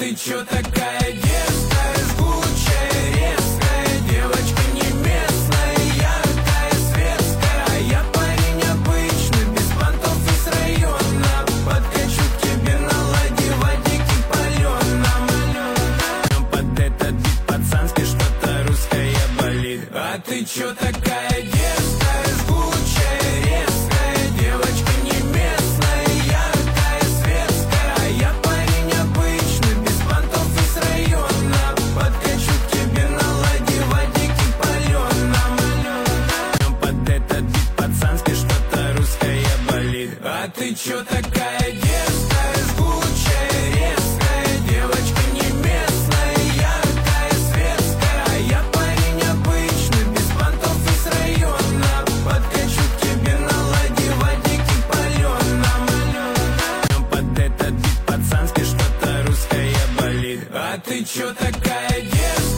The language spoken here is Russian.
ты чё такая дерзкая, жгучая, резкая, девочка не местная, яркая, светская, а я парень обычный, без понтов из района, подкачу к тебе на ладе водики палёном. Под этот бит пацанский что-то русское болит. А ты чё такая дерзкая, жгучая, резкая, девочка не местная, яркая, светская, а я парень обычный, без понтов из района, подкачу к тебе на ладе водики палёном. Под этот бит пацанский что-то русское болит. А ты чё такая дерзкая, жгучая, резкая, девочка не местная, яркая, светская, а я парень обычный, без понтов из района, подкачу к тебе на ладе водики палёном. Под этот бит пацанский что-то русское болит. А ты чё такая дерзкая?